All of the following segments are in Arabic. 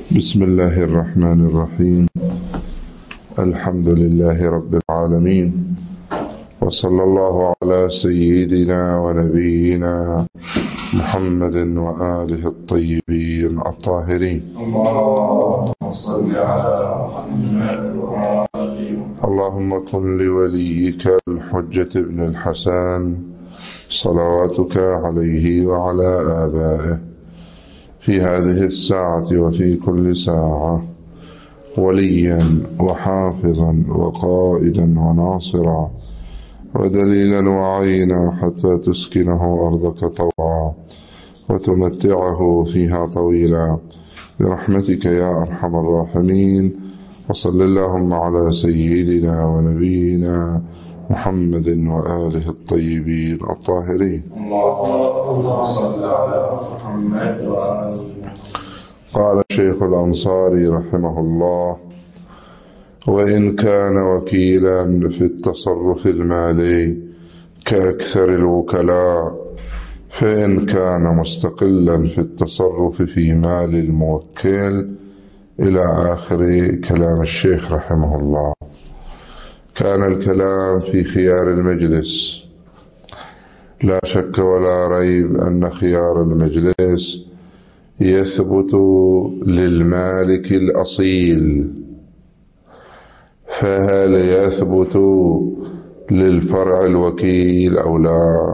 بسم الله الرحمن الرحيم. الحمد لله رب العالمين، وصلى الله على سيدنا ونبينا محمد وآله الطيبين الطاهرين. اللهم صل على محمد وآله. اللهم كن لوليك الحجة ابن الحسن صلواتك عليه وعلى آبائه في هذه الساعة وفي كل ساعة وليا وحافظا وقائدا وناصرا ودليلا وعينا، حتى تسكنه أرضك طوعا وتمتعه فيها طويلا برحمتك يا أرحم الراحمين. وصل اللهم على سيدنا ونبينا محمد وآله الطيبين الطاهرين. اللهم صل على محمد وآله. قال الشيخ الأنصاري رحمه الله: وإن كان وكيلا في التصرف المالي كأكثر الوكلاء، فإن كان مستقلا في التصرف في مال الموكل، إلى آخر كلام الشيخ رحمه الله. كان الكلام في خيار المجلس. لا شك ولا ريب أن خيار المجلس يثبت للمالك الأصيل، فهل يثبت للفرع الوكيل أو لا؟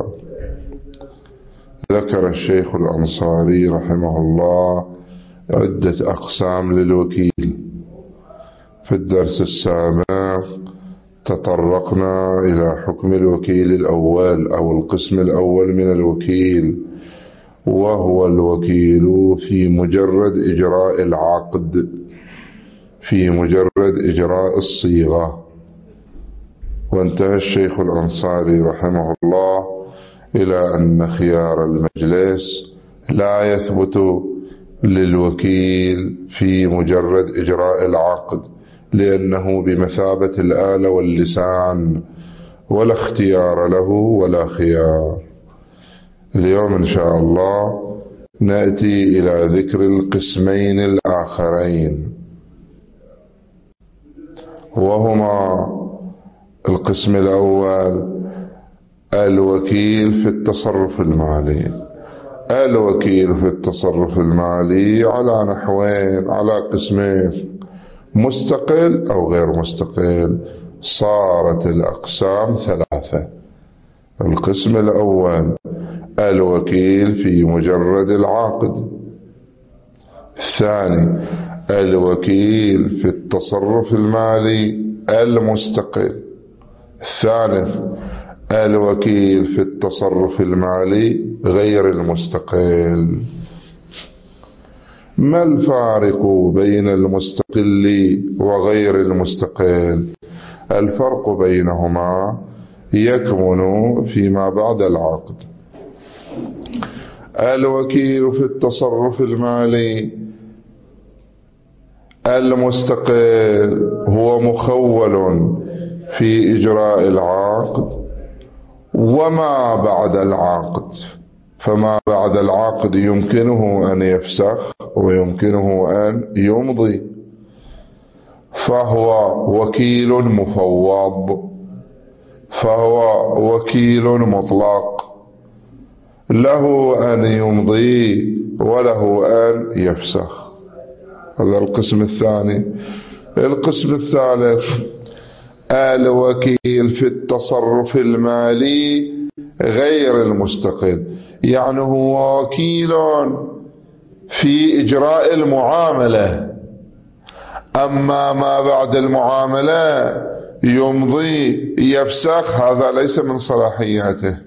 ذكر الشيخ الأنصاري رحمه الله عدة أقسام للوكيل. في الدرس السابق تطرقنا إلى حكم الوكيل الأول أو القسم الأول من الوكيل، وهو الوكيل في مجرد إجراء العقد، في مجرد إجراء الصيغة. وانتهى الشيخ الأنصاري رحمه الله إلى أن خيار المجلس لا يثبت للوكيل في مجرد إجراء العقد، لأنه بمثابة الآلة واللسان، ولا اختيار له ولا خيار. اليوم إن شاء الله نأتي إلى ذكر القسمين الآخرين، وهما: القسم الأول الوكيل في التصرف المالي. الوكيل في التصرف المالي على نحوين، على قسمين: مستقل أو غير مستقل. صارت الأقسام ثلاثة. القسم الأول الوكيل في مجرد العقد. الثاني الوكيل في التصرف المالي المستقل. الثالث الوكيل في التصرف المالي غير المستقل. ما الفارق بين المستقل وغير المستقل؟ الفرق بينهما يكمن فيما بعد العقد. الوكيل في التصرف المالي المستقل هو مخول في إجراء العقد وما بعد العقد، فما بعد العقد يمكنه أن يفسخ ويمكنه أن يمضي، فهو وكيل مفوض، فهو وكيل مطلق، له أن يمضي وله أن يفسخ. هذا القسم الثاني. القسم الثالث الوكيل في التصرف المالي غير المستقل، يعني هو وكيل في إجراء المعاملة، أما ما بعد المعاملة يمضي يفسخ، هذا ليس من صلاحياته.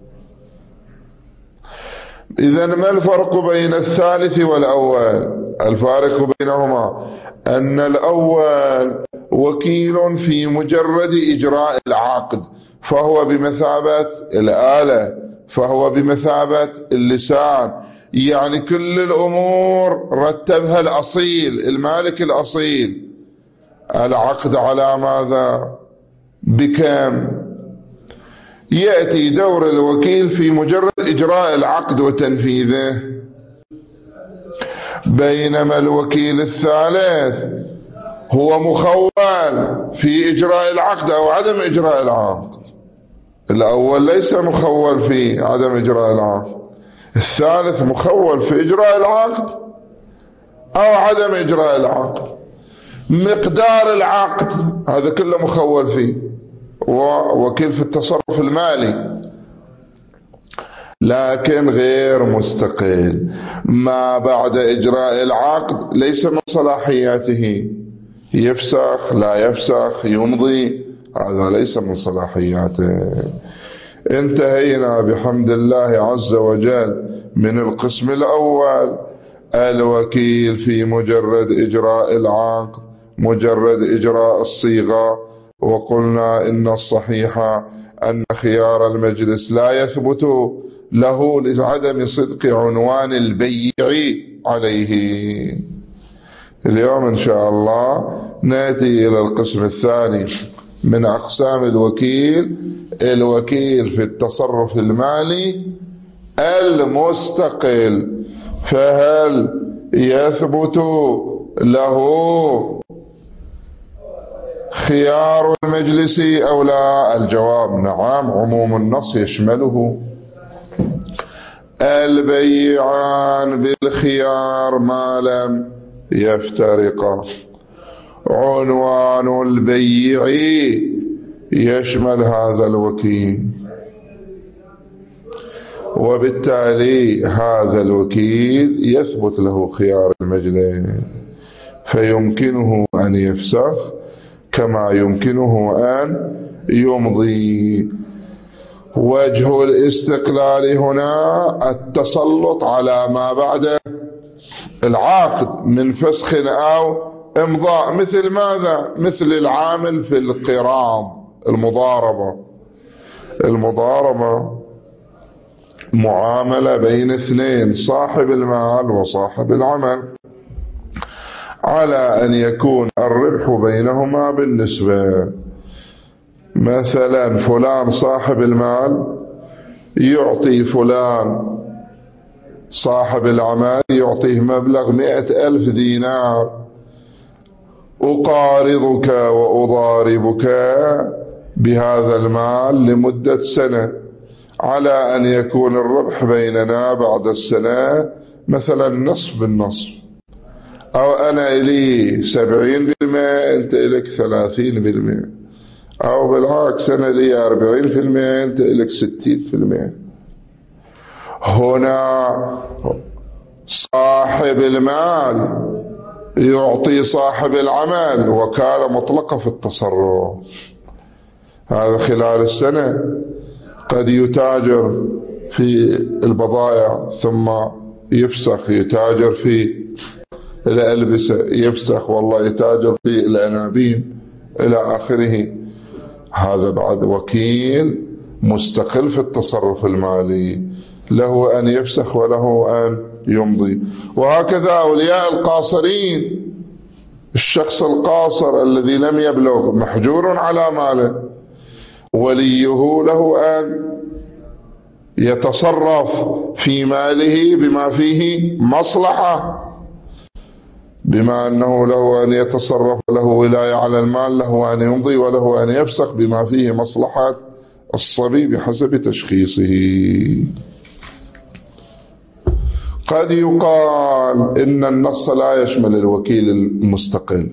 إذن ما الفرق بين الثالث والأول؟ الفارق بينهما أن الأول وكيل في مجرد إجراء العقد، فهو بمثابة الآلة، فهو بمثابة اللسان، يعني كل الأمور رتبها الأصيل، المالك الأصيل. العقد على ماذا؟ بكم؟ يأتي دور الوكيل في مجرد إجراء العقد وتنفيذه. بينما الوكيل الثالث هو مخول في إجراء العقد أو عدم إجراء العقد. الأول ليس مخول في عدم إجراء العقد، الثالث مخول في إجراء العقد أو عدم إجراء العقد. مقدار العقد هذا كله مخول فيه، ووكيل في التصرف المالي، لكن غير مستقل. ما بعد إجراء العقد ليس من صلاحياته، يفسخ لا يفسخ يمضي، هذا ليس من صلاحياته. انتهينا بحمد الله عز وجل من القسم الأول، الوكيل في مجرد إجراء العقد، مجرد إجراء الصيغة. وقلنا إن الصحيح أن خيار المجلس لا يثبت له لعدم صدق عنوان البيع عليه. اليوم إن شاء الله نأتي إلى القسم الثاني من أقسام الوكيل، الوكيل في التصرف المالي المستقل. فهل يثبت له خيار المجلس أو لا؟ الجواب نعم، عموم النص يشمله. البيعان بالخيار ما لم يفترقا، عنوان البيع يشمل هذا الوكيل، وبالتالي هذا الوكيل يثبت له خيار المجلس، فيمكنه أن يفسخ كما يمكنه أن يمضي. وجه الاستقلال هنا التسلط على ما بعد العقد من فسخ أو امضاء. مثل ماذا؟ مثل العامل في القراض، المضاربة معاملة بين اثنين، صاحب المال وصاحب العمل، على أن يكون الربح بينهما بالنسبة. مثلا فلان صاحب المال يعطي فلان صاحب العمل، يعطيه مبلغ 100,000 دينار، أقارضك وأضاربك بهذا المال لمدة سنة، على أن يكون الربح بيننا بعد السنة مثلا نصف بالنصف، أو أنا إلي 70% أنت إليك 30%، أو بالعكس أنا لي 40% أنت إليك 60%. هنا صاحب المال يعطي صاحب العمل وكالة مطلقة في التصرف، هذا خلال السنة. قد يتاجر في البضائع ثم يفسخ، يتاجر في الألبسة يفسخ، والله يتاجر في الأنابيب إلى آخره. هذا بعد وكيل مستقل في التصرف المالي، له أن يفسخ وله أن يمضي. وهكذا أولياء القاصرين، الشخص القاصر الذي لم يبلغ محجور على ماله، وليه له أن يتصرف في ماله بما فيه مصلحة، بما أنه له أن يتصرف، له ولاية على المال، له أن يمضي وله أن يفسخ بما فيه مصلحة الصبي بحسب تشخيصه. قد يقال إن النص لا يشمل الوكيل المستقل.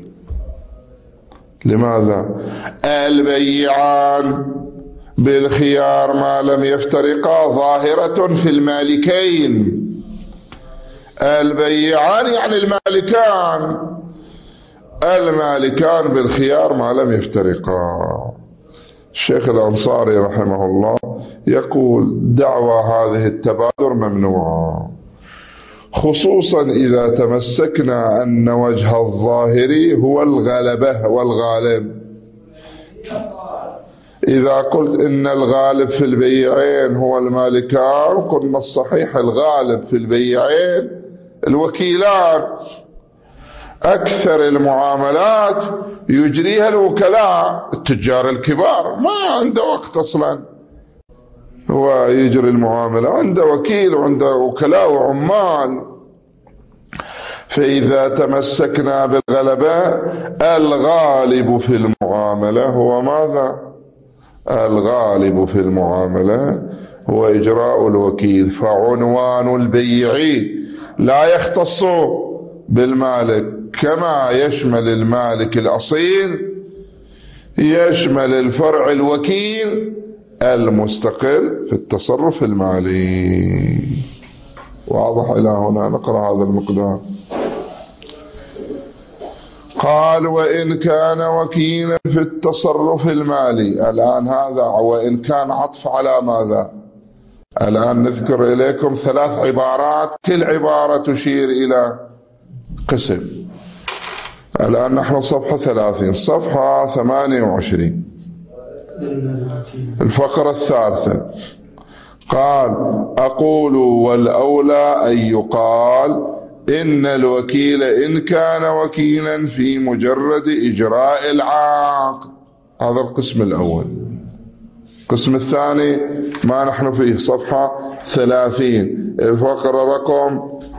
لماذا؟ البيعان بالخيار ما لم يفترقا ظاهرة في المالكين. البيعان يعني المالكان بالخيار ما لم يفترقا. الشيخ الأنصاري رحمه الله يقول دعوى هذه التبادر ممنوعة، خصوصا إذا تمسكنا أن وجه الظاهر هو الغلبة والغالب. إذا قلت إن الغالب في البيعين هو المالكان، قلنا الصحيح الغالب في البيعين الوكيلان. أكثر المعاملات يجريها الوكلاء، التجار الكبار ما عنده وقت أصلا هو يجري المعاملة، عنده وكيل وعنده وكلاء وعمال. فإذا تمسكنا بالغلبة، الغالب في المعاملة هو ماذا؟ الغالب في المعاملة هو إجراء الوكيل. فعنوان البيع لا يختص بالمالك، كما يشمل المالك الأصيل يشمل الفرع الوكيل المستقل في التصرف المالي. واضح إلى هنا؟ نقرأ هذا المقدار. قال وإن كان وكيلا في التصرف المالي. الآن هذا وإن كان عطف على ماذا؟ الآن نذكر إليكم 3 عبارات، كل عبارة تشير إلى قسم. الآن نحن صفحة 30، صفحة 28، الفقرة 3. قال أقول والأولى أن يقال إن الوكيل إن كان وكيلا في مجرد إجراء العقد. هذا القسم الأول. القسم الثاني ما نحن فيه، صفحة 30، الفقرة رقم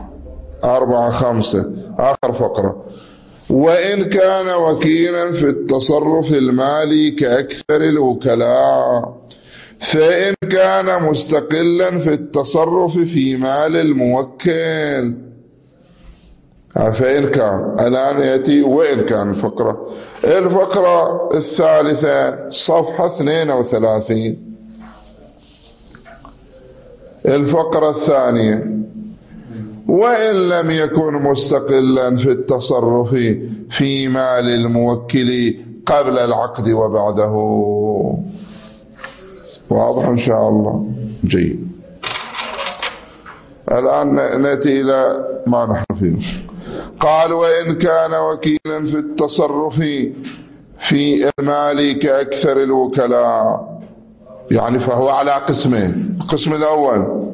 4-5، آخر فقرة. وإن كان وكيلا في التصرف المالي كأكثر الوكلاء، فإن كان مستقلا في التصرف في مال الموكل. فإن كان، الآن يأتي وإن كان الفقرة الثالثة صفحة 32، الفقرة الثانية. وإن لم يكن مستقلا في التصرف في مال الموكل قبل العقد وبعده. واضح إن شاء الله؟ جيد. الآن نأتي إلى ما نحن فيه. قال وإن كان وكيلا في التصرف في المال كأكثر الوكلاء، يعني فهو على قسمين. القسم الأول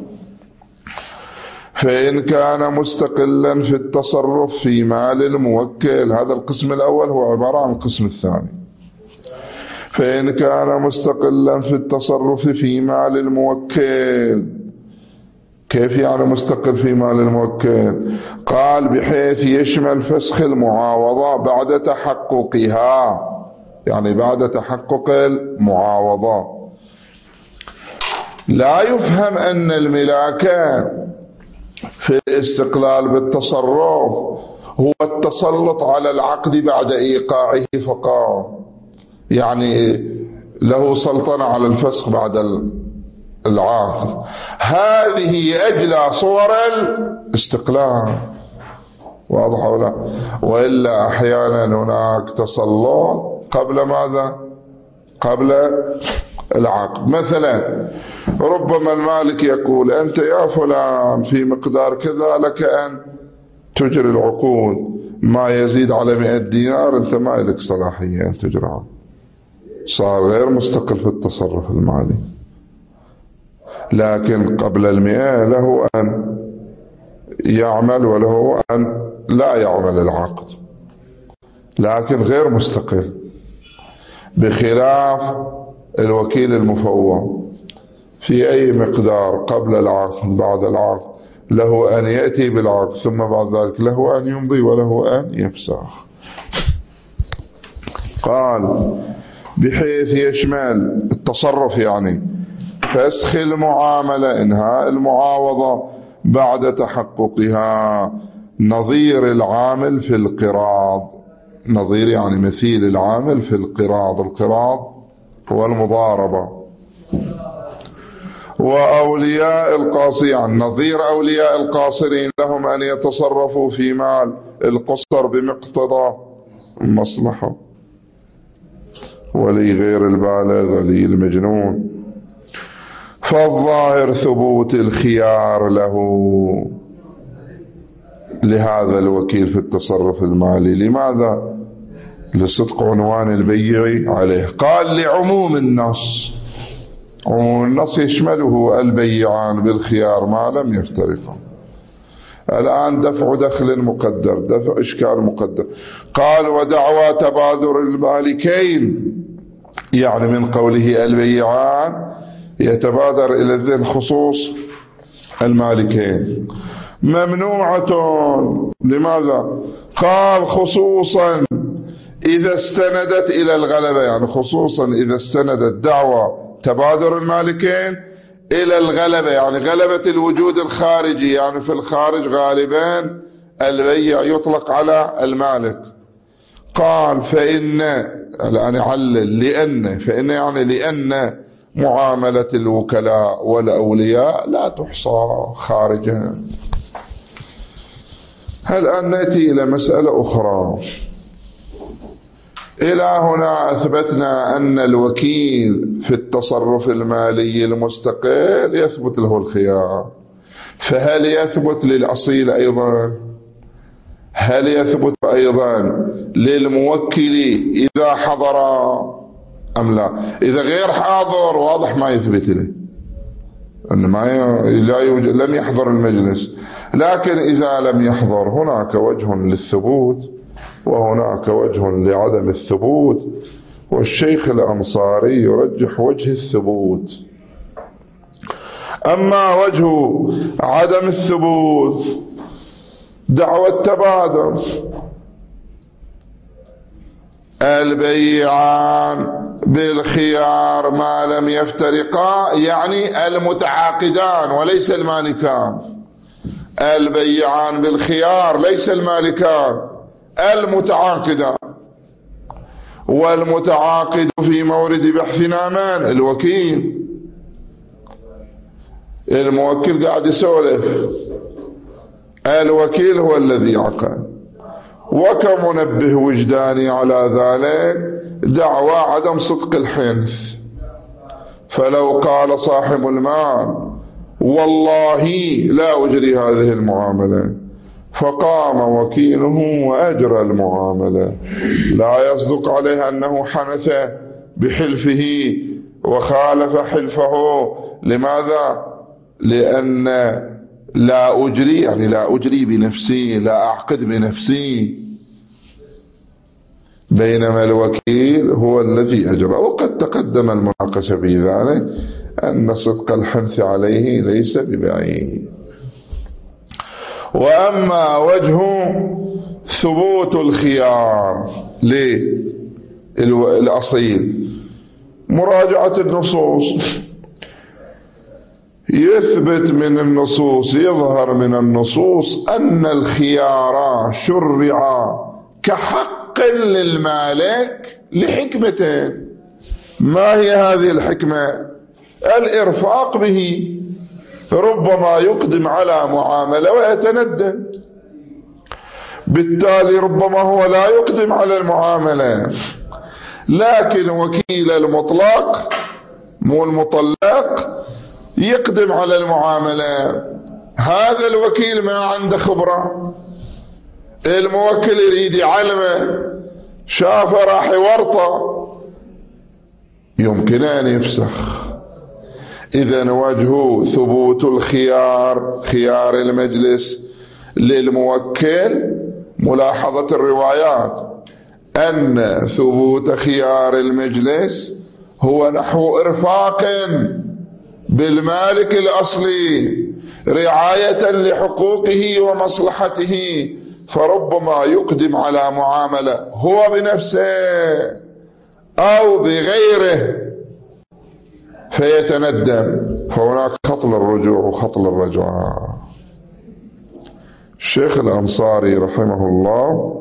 فإن كان مستقلا في التصرف في مال الموكل، هذا القسم الأول هو عبارة عن القسم الثاني. فإن كان مستقلا في التصرف في مال الموكل، كيف يعني مستقل في مال الموكل؟ قال بحيث يشمل فسخ المعاوضة بعد تحققها، يعني بعد تحقق المعاوضة. لا يفهم أن الملاكة في الاستقلال بالتصرف هو التسلط على العقد بعد إيقاعه فقط، يعني له سلطنة على الفسخ بعد العقد. هذه أجلى صور الاستقلال. واضح ولا؟ وإلا أحيانا هناك تسلط قبل ماذا؟ قبل العقد. مثلا ربما المالك يقول أنت يا فلان في مقدار كذا لك أن تجري العقود، ما يزيد على 100 دينار أنت ما لك صلاحية أن تجرى. صار غير مستقل في التصرف المالي، لكن قبل 100 له أن يعمل وله أن لا يعمل العقد، لكن غير مستقل، بخلاف الوكيل المفوض في أي مقدار قبل العقد بعد العقد له أن يأتي بالعقد، ثم بعد ذلك له أن يمضي وله أن يفسخ. قال بحيث يشمل التصرف، يعني فسخ المعاملة، إنهاء المعاوضة بعد تحققها، نظير العامل في القراض. نظير يعني مثيل العامل في القراض. القراض هو المضاربة. وأولياء القاصر، يعني نظير أولياء القاصرين لهم أن يتصرفوا في مال القصر بمقتضى المصلحة. ولي غير البالغ ولي المجنون. فالظاهر ثبوت الخيار له لهذا الوكيل في التصرف المالي. لماذا؟ لصدق عنوان البيع عليه. قال لعموم النص. عموم النص يشمله البيعان بالخيار ما لم يفترقا. الآن دفع دخل مقدر، دفع إشكال مقدر. قال ودعوى تبادر المالكين، يعني من قوله البيعان يتبادر إلى الذهن خصوص المالكين. ممنوعة. لماذا؟ قال خصوصا إذا استندت إلى الغلبة، يعني خصوصا إذا استندت دعوى تبادر المالكين إلى الغلبة، يعني غلبة الوجود الخارجي، يعني في الخارج غالبا البيع يطلق على المالك. قال فإن الآن يعلل فإن يعني لأن معاملة الوكلاء والأولياء لا تحصى خارجا. الآن نأتي إلى مسألة أخرى. إلى هنا أثبتنا أن الوكيل في التصرف المالي المستقل يثبت له الخيار، فهل يثبت للأصيل أيضا؟ هل يثبت أيضا للموكل إذا حضر أم لا؟ إذا غير حاضر واضح ما يثبت له، أن لم يحضر المجلس. لكن إذا لم يحضر هناك وجه للثبوت وهناك وجه لعدم الثبوت، والشيخ الأنصاري يرجح وجه الثبوت. أما وجه عدم الثبوت دعوى التبادر، البيعان بالخيار ما لم يفترقا، يعني المتعاقدان وليس المالكان. البيعان بالخيار ليس المالكان، المتعاقدان. والمتعاقد في مورد بحثنا من؟ الوكيل. الموكل قاعد يسولف، الوكيل هو الذي عقد. وكمنبه وجداني على ذلك دعوى عدم صدق الحنث. فلو قال صاحب المال والله لا أجري هذه المعاملة، فقام وكيله وأجرى المعاملة، لا يصدق عليه أنه حنث بحلفه وخالف حلفه. لماذا؟ لأن لا أجري يعني لا أجري بنفسي، لا أعقد بنفسي، بينما الوكيل هو الذي أجرى. وقد تقدم المناقشة في ذلك أن صدق الحنث عليه ليس ببعيد. وأما وجه ثبوت الخيار للأصيل مراجعة النصوص. يثبت من النصوص، يظهر من النصوص أن الخيار شرع كحق للمالك لحكمتين. ما هي هذه الحكمة؟ الإرفاق به، ربما يقدم على معاملة ويتندم، بالتالي ربما هو لا يقدم على المعاملة. لكن وكيل المطلق مو المطلق يقدم على المعاملة. هذا الوكيل ما عنده خبرة، الموكل يريد يعلمه، شافه راح يورطه، يمكن أن يفسخ. إذن وجه ثبوت الخيار، خيار المجلس للموكل، ملاحظة الروايات أن ثبوت خيار المجلس هو نحو إرفاق بالمالك الأصلي رعاية لحقوقه ومصلحته، فربما يقدم على معاملة هو بنفسه أو بغيره فيتندم، فهناك خط للرجوع وخط للرجعة. الشيخ الأنصاري رحمه الله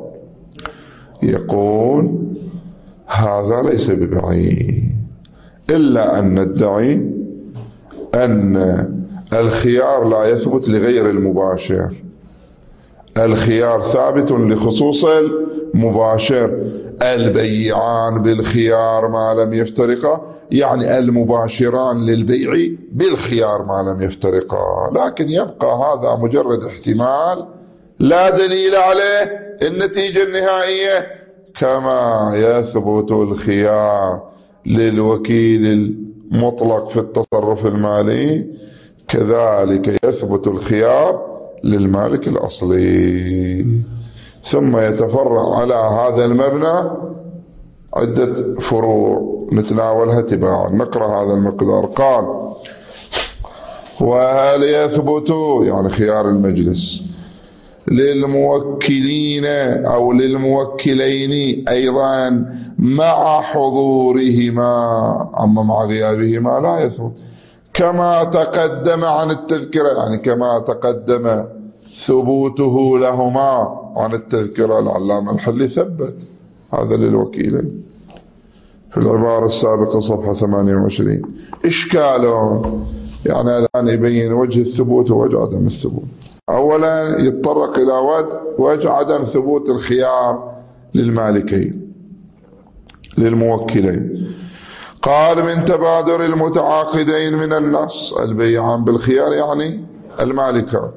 يقول هذا ليس ببعيد، إلا أن ندعي أن الخيار لا يثبت لغير المباشر، الخيار ثابت لخصوص المباشر. البيعان بالخيار ما لم يفترقا، يعني المباشران للبيع بالخيار ما لم يفترقا. لكن يبقى هذا مجرد احتمال لا دليل عليه. النتيجة النهائية كما يثبت الخيار للوكيل المطلق في التصرف المالي كذلك يثبت الخيار للمالك الأصلي. ثم يتفرع على هذا المبنى عدة فروع نتناولها تباعا. نقرأ هذا المقدار. قال وهل يثبت يعني خيار المجلس للموكلين أو للموكلين أيضا مع حضورهما، أما مع غيابهما لا يثبت، كما تقدم عن التذكرة، يعني كما تقدم ثبوته لهما عن التذكرة. العلامة الحلي ثبت هذا للوكيلين في العبارة السابقة صفحة 28. إشكالهم يعني الآن يبين وجه الثبوت ووجه عدم الثبوت. أولا يتطرق إلى وجه عدم ثبوت الخيار للمالكين للموكلين. قال من تبادر المتعاقدين من النص البيعان بالخيار، يعني المالكان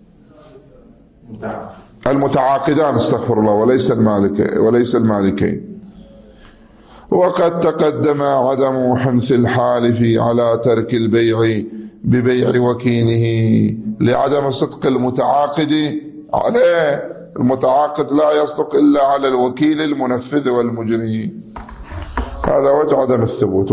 المتعاقدان استغفر الله وليس المالكين. وقد تقدم عدم حنث الحالف على ترك البيع ببيع وكيله لعدم صدق المتعاقد عليه. المتعاقد لا يصدق إلا على الوكيل المنفذ والمجري. هذا وجه عدم الثبوت.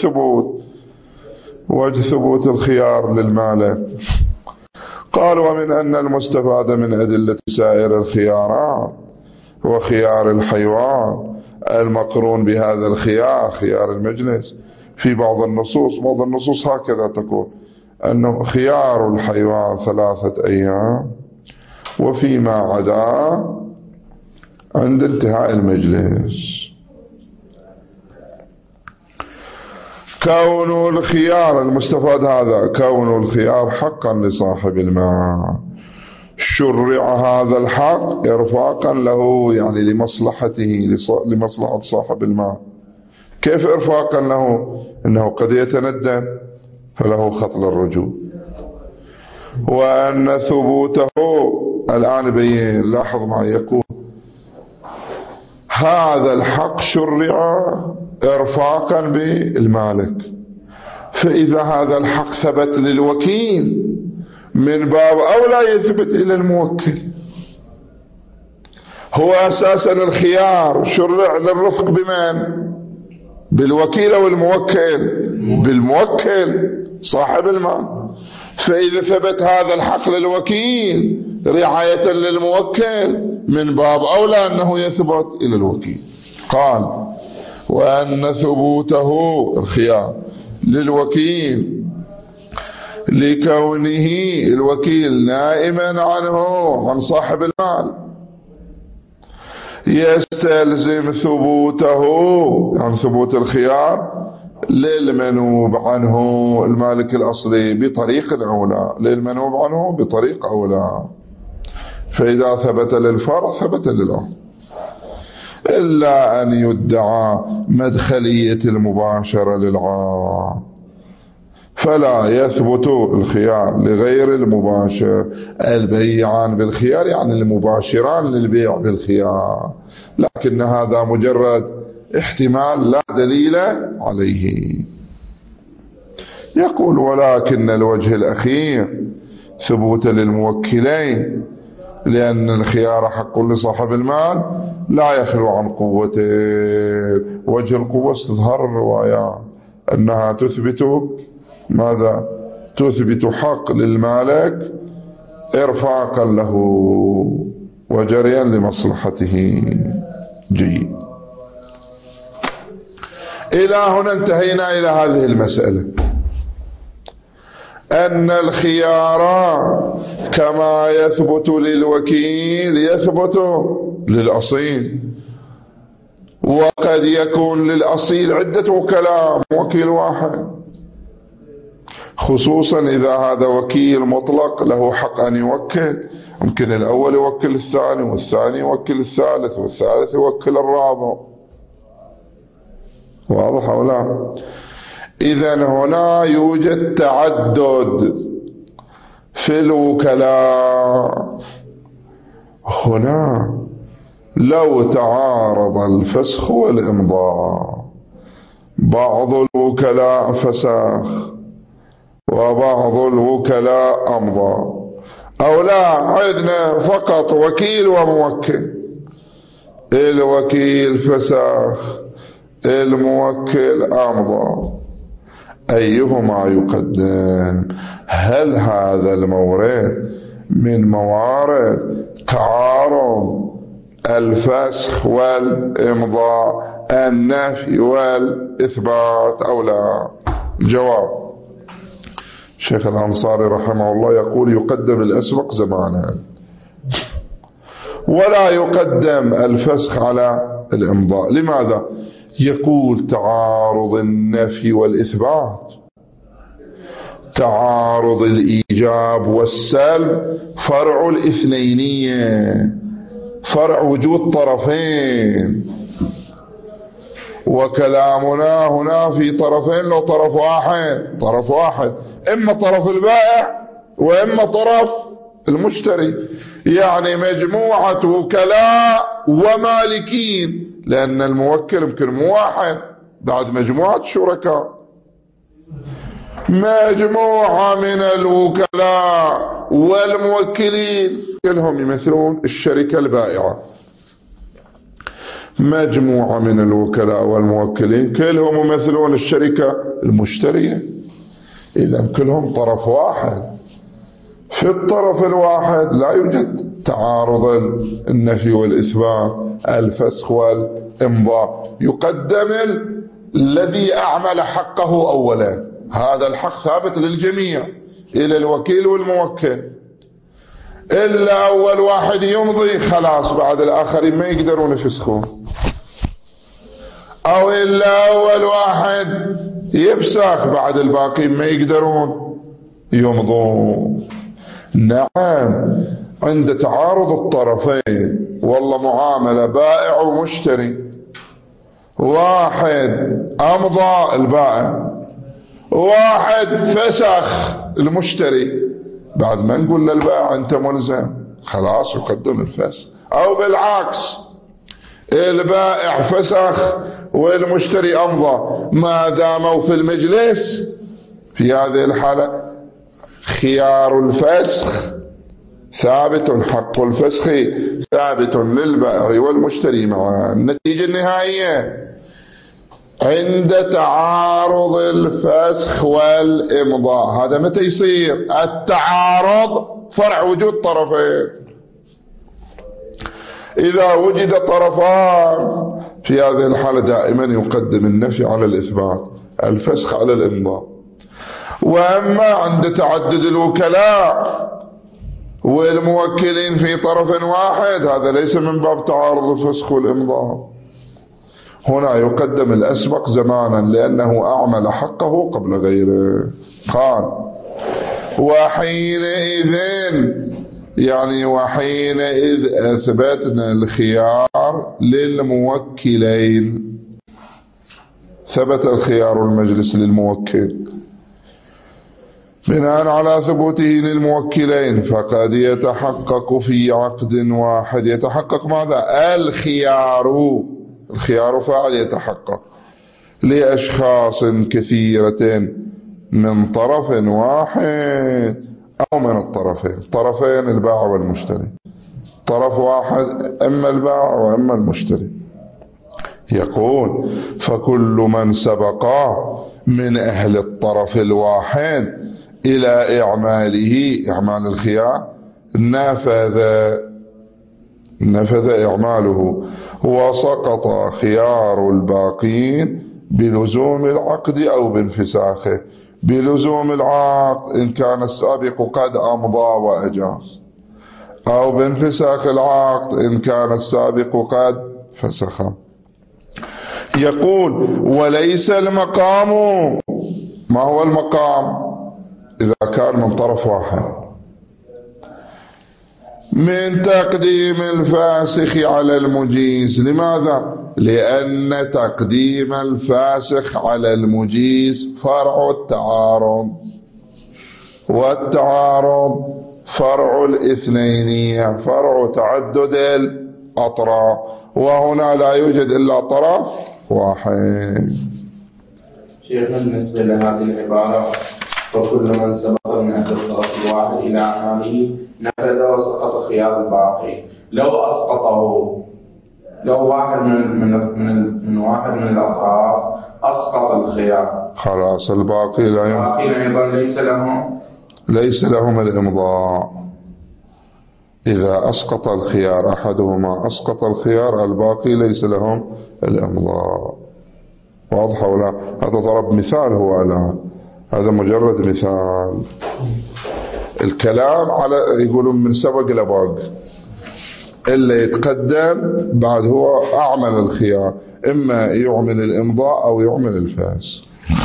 وجه ثبوت الخيار للمالك. قال ومن أن المستفاد من أدلة سائر الخيارات وخيار الحيوان المقرون بهذا الخيار خيار المجلس في بعض النصوص هكذا تقول أنه خيار الحيوان 3 أيام وفيما عدا عند انتهاء المجلس. كون الخيار المستفاد هذا كون الخيار حقا لصاحب المال، شرع هذا الحق إرفاقا له يعني لمصلحته لمصلحة صاحب المال. كيف إرفاقا له؟ إنه قد يتندم فله خطل الرجوع. وأن ثبوته الآن بين لاحظ معي يقول هذا الحق شرع إرفاقا بالمالك، فإذا هذا الحق ثبت للوكيل من باب أولى يثبت إلى الموكل. هو أساسا الخيار شرع للرفق بمن؟ بالوكيل أو الموكل؟ بالموكل صاحب المال. فإذا ثبت هذا الحق للوكيل رعاية للموكل من باب أولى أنه يثبت إلى الوكيل. قال وأن ثبوته الخيار للوكيل لكونه الوكيل نائما عنه عن صاحب المال يستلزم ثبوته يعني ثبوت الخيار للمنوب عنه المالك الأصلي بطريق أولى، للمنوب عنه بطريق أولى. فإذا ثبت للفرع ثبت للأصل، إلا أن يدعى مدخلية المباشرة للعام فلا يثبت الخيار لغير المباشر. البيعان بالخيار يعني المباشران للبيع بالخيار، لكن هذا مجرد احتمال لا دليل عليه. يقول ولكن الوجه الأخير ثبوت للموكلين لأن الخيار حق لصاحب المال لا يخلو عن قوته. وجه القوة استظهار الروايات أنها تثبت ماذا؟ تثبت حق للمالك إرفاقا له وجريا لمصلحته. جيد. إلى هنا انتهينا إلى هذه المسألة، أن الخيار كما يثبت للوكيل يثبت للأصيل، وقد يكون للأصيل عدة وكلاء وكيل واحد، خصوصا إذا هذا وكيل مطلق له حق أن يوكل. ممكن الأول يوكل الثاني والثاني يوكل الثالث والثالث يوكل الرابع. واضح أو لا؟ إذن هنا يوجد تعدد في الوكلاء. هنا لو تعارض الفسخ والإمضاء بعض الوكلاء فسخ وبعض الوكلاء أمضى، أو لا عندنا فقط وكيل وموكل، الوكيل فسخ الموكل أمضى، أيهما يقدم؟ هل هذا المورد من موارد تعارض الفسخ والإمضاء، النفي والإثبات أو لا؟ الجواب: الشيخ الأنصاري رحمه الله يقول يقدم الأسبق زمانا، ولا يقدم الفسخ على الإمضاء. لماذا؟ يقول تعارض النفي والإثبات، تعارض الإيجاب والسلب فرع الاثنينية، فرع وجود طرفين، وكلامنا هنا في طرفين، لو طرف واحد، إما طرف البائع وإما طرف المشتري، يعني مجموعة وكلاء ومالكين، لأن الموكل يمكن مو واحد، بعد مجموعة شركاء، مجموعة من الوكلاء والموكلين كلهم يمثلون الشركة البائعة، مجموعة من الوكلاء والموكلين كلهم يمثلون الشركة المشترية، إذا كلهم طرف واحد. في الطرف الواحد لا يوجد تعارض النفي والإثبات، الفسخ والإمضاء. يقدم الذي أعمل حقه أولا، هذا الحق ثابت للجميع إلى الوكيل والموكل، إلا أول واحد يمضي خلاص بعد الآخرين ما يقدرون يفسخون، أو إلا أول واحد يفسخ بعد الباقين ما يقدرون يمضون. نعم، عند تعارض الطرفين، والله معاملة بائع ومشتري، واحد أمضى البائع، واحد فسخ المشتري، بعد ما نقول للبائع أنت ملزم، خلاص يقدم الفسخ. أو بالعكس، البائع فسخ والمشتري أمضى، ما داموا في المجلس، في هذه الحالة خيار الفسخ ثابت، حق الفسخ ثابت للبائع والمشتري معا. النتيجة النهائية عند تعارض الفسخ والإمضاء، هذا متى يصير؟ التعارض فرع وجود طرفين. إذا وجد طرفان في هذه الحالة دائما يقدم النفي على الإثبات، الفسخ على الإمضاء. وأما عند تعدد الوكلاء والموكلين في طرف واحد، هذا ليس من باب تعارض الفسخ والإمضاء، هنا يقدم الأسبق زمانا لأنه أعمل حقه قبل غيره. قال وحينئذ، يعني وحينئذ أثبتنا الخيار للموكلين، ثبت الخيار المجلس للموكل بناء على ثبوته للموكلين، فقد يتحقق في عقد واحد، يتحقق ماذا؟ الخيار فاعل يتحقق لأشخاص كثيرة من طرف واحد أو من الطرفين، طرفين البائع والمشتري، طرف واحد إما البائع وإما المشتري. يقول فكل من سبق من أهل الطرف الواحد إلى إعمال الخيار نفذ إعماله، وسقط خيار الباقين بلزوم العقد أو بانفساخه. بلزوم العقد إن كان السابق قد أمضى وأجاز، أو بانفساخ العقد إن كان السابق قد فسخ. يقول وليس المقام، ما هو المقام؟ إذا كان من طرف واحد، من تقديم الفاسخ على المجيز. لماذا؟ لأن تقديم الفاسخ على المجيز فرع التعارض، والتعارض فرع الاثنينية، فرع تعدد الأطراف، وهنا لا يوجد إلا طرف واحد. شيخ بالنسبة لهذه العبارة فكل من سبق من أهل الطرف الواحد إلى أعماله نفذ وسقط خيار الباقي، لو أسقطه، لو واحد من واحد من الأطراف أسقط الخيار. خلاص الباقي أيضا ليس لهم الإمضاء. إذا أسقط الخيار أحدهما أسقط الخيار، الباقي ليس لهم الإمضاء. واضح ولا؟ هذا ضرب مثال، هو لا، هذا مجرد مثال. الكلام على يقولون من سبق لباق، إلا يتقدم بعد هو أعمل الخيار، إما يعمل الإمضاء أو يعمل الفاس.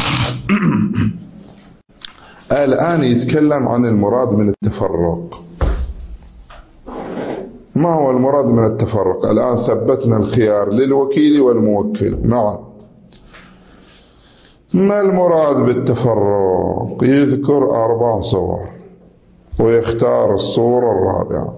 الآن يتكلم عن المراد من التفرق. ما هو المراد من التفرق؟ الآن ثبتنا الخيار للوكيل والموكل معا. ما المراد بالتفرق؟ يذكر 4 صور ويختار الصورة الرابعة.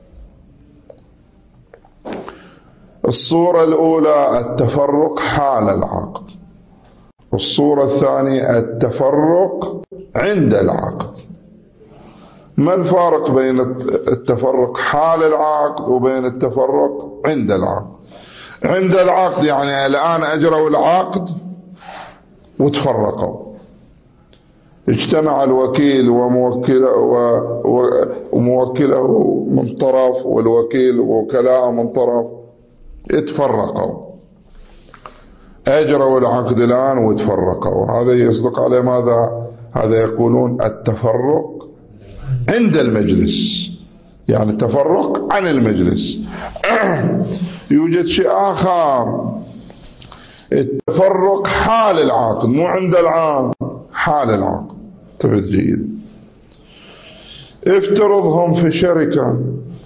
الصورة الأولى التفرق حال العقد، والصورة الثانية التفرق عند العقد. ما الفارق بين التفرق حال العقد وبين التفرق عند العقد؟ عند العقد يعني الآن أجروا العقد وتفرقوا، اجتمع الوكيل وموكله من طرف والوكيل ووكلاء من طرف، اتفرقوا، أجروا العقد الآن وتفرقوا. هذا يصدق عليه ماذا؟ هذا يقولون التفرق عند المجلس، يعني التفرق عن المجلس. يوجد شيء آخر، التفرق حال العقد، مو عند العقد، حال العقد. انتبه جيد. افترضهم في شركة،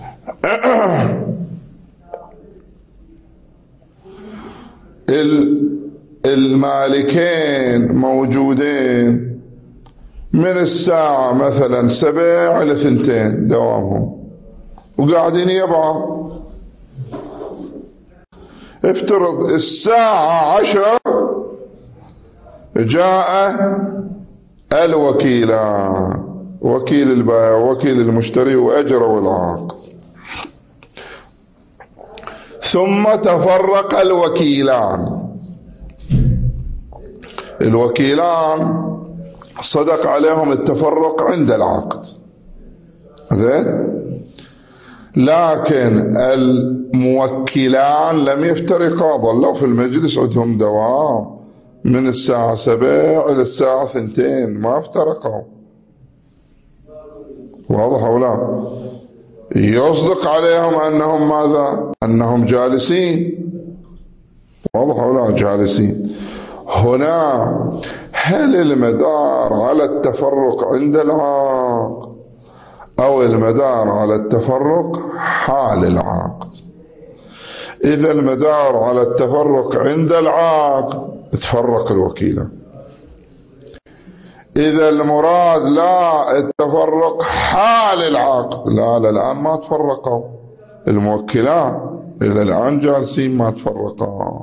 المالكين موجودين من الساعة مثلا 7 إلى 2 دوامهم، وقاعدين يبعض. افترض الساعة 10 جاء الوكيلان، وكيل البائع وكيل المشتري، وأجروا العقد. ثم تفرق الوكيلان صدق عليهم التفرق عند العقد، لكن الموكلان لم يفترقا، ظلوا في المجلس، عندهم دوام من الساعة 7 إلى الساعة 2، ما افترقوا. واضح ولا؟ يصدق عليهم أنهم ماذا؟ أنهم جالسين. واضح ولا؟ جالسين. هنا هل المدار على التفرق عند العقد أو المدار على التفرق حال العقد؟ إذا المدار على التفرق عند العقد تفرق الوكيلة. إذا المراد لا التفرق حال العقد، لا الآن ما تفرقوا الموكلان، إلى الآن جالسين ما تفرقوا.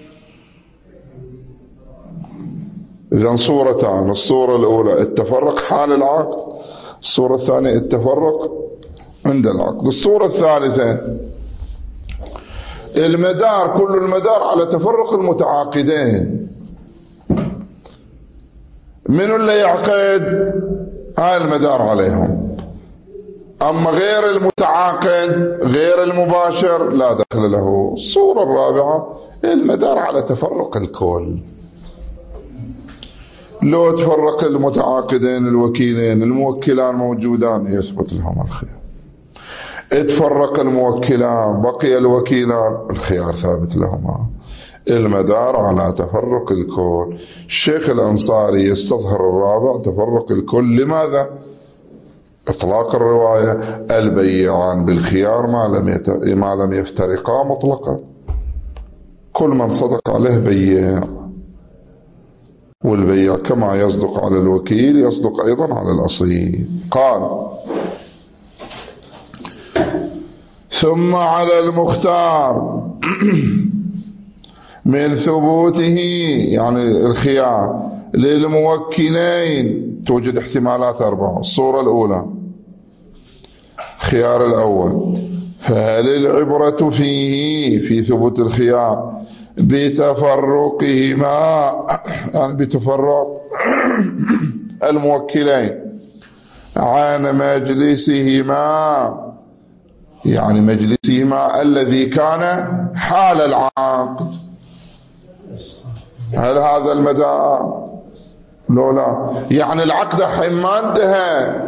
إذن صورتان، الصورة الأولى التفرق حال العقد، الصورة الثانية التفرق عند العقد. الصورة الثالثة المدار، كل المدار على تفرق المتعاقدين. من اللي يعقد؟ هاي المدار عليهم. أما غير المتعاقد غير المباشر لا دخل له. الصورة الرابعة المدار على تفرق الكل. لو تفرق المتعاقدين الوكيلين، الموكلان موجودان، يثبت لهم الخيار. اتفرق الموكلان بقي الوكيلان، الخيار ثابت لهما. المدار على تفرق الكل. الشيخ الأنصاري يستظهر الرابع تفرق الكل. لماذا؟ إطلاق الرواية البيعان بالخيار ما لم يفترقا مطلقا، كل من صدق عليه بيع، والبيع كما يصدق على الوكيل يصدق أيضا على الأصيل. قال ثم على المختار من ثبوته، يعني الخيار للموكلين توجد احتمالات 4. الصورة الأولى خيار الأول، فهل العبرة فيه في ثبوت الخيار بتفرقهما، يعني بتفرق الموكلين عن مجلسهما، يعني مجلسهما الذي كان حال العقد. هل هذا المدى؟ لا، يعني العقد حين ما انتهى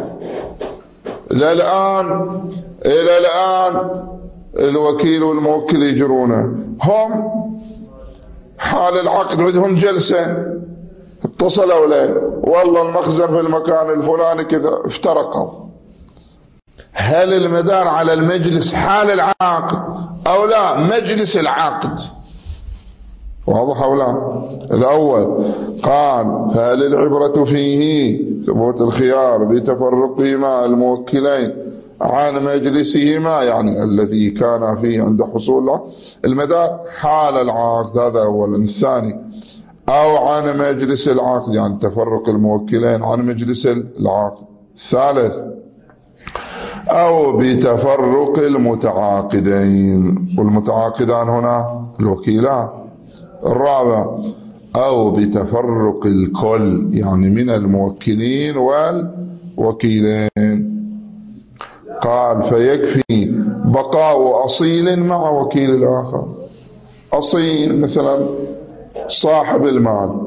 إلى الآن الوكيل والموكل يجرونه، هم حال العقد بدهم جلسة، اتصلوا له والله المخزن في المكان الفلاني كذا، افترقوا. هل المدار على المجلس حال العقد أو لا مجلس العقد؟ واضح أو لا؟ الأول قال فهل العبرة فيه ثبوت الخيار بتفرقهما الموكلين عن مجلسهما، يعني الذي كان فيه عند حصول المدار حال العقد، هذا أولا. الثاني أو عن مجلس العقد، يعني تفرق الموكلين عن مجلس العقد. الثالث أو بتفرق المتعاقدين، والمتعاقدان هنا الوكيلان. الرابع أو بتفرق الكل، يعني من الموكلين والوكيلين. قال فيكفي بقاء أصيل مع وكيل الآخر. أصيل مثلا صاحب المال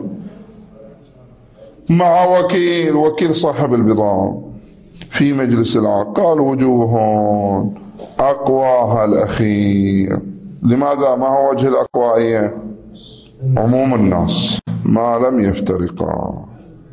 مع وكيل صاحب البضاعة في مجلس العقد. قال وجوه أقواها الأخير. لماذا؟ ما هو وجه الأقوائية؟ عموم الناس ما لم يفترقا.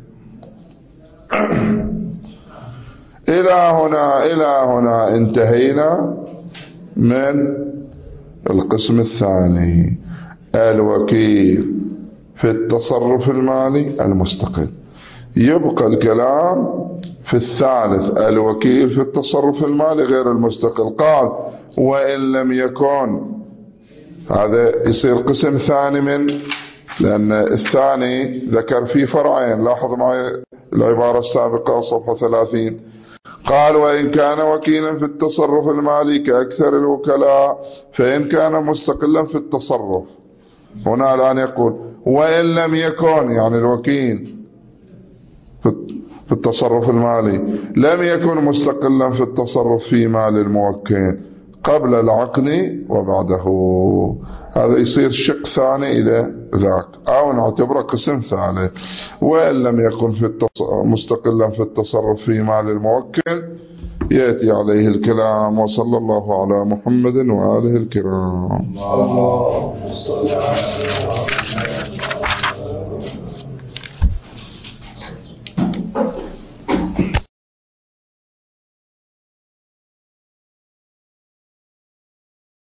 إلى هنا انتهينا من القسم الثاني، الوكيل في التصرف المالي المستقل. يبقى الكلام في الثالث، الوكيل في التصرف المالي غير المستقل. قال وإن لم يكن، هذا يصير قسم ثاني لأن الثاني ذكر فيه فرعين. لاحظ معي العبارة السابقة صفحة 30. قال وإن كان وكيلا في التصرف المالي كأكثر الوكلاء فإن كان مستقلا في التصرف. هنا الآن يقول وإن لم يكن، يعني الوكيل في التصرف المالي لم يكن مستقلا في التصرف في مال الموكل قبل العقد وبعده. هذا يصير شق ثاني إلى ذاك، أو نعتبره قسم ثالث. وإن لم يكن مستقلا في التصرف في مال الموكل يأتي عليه الكلام. وصلى الله على محمد وآله الكرام.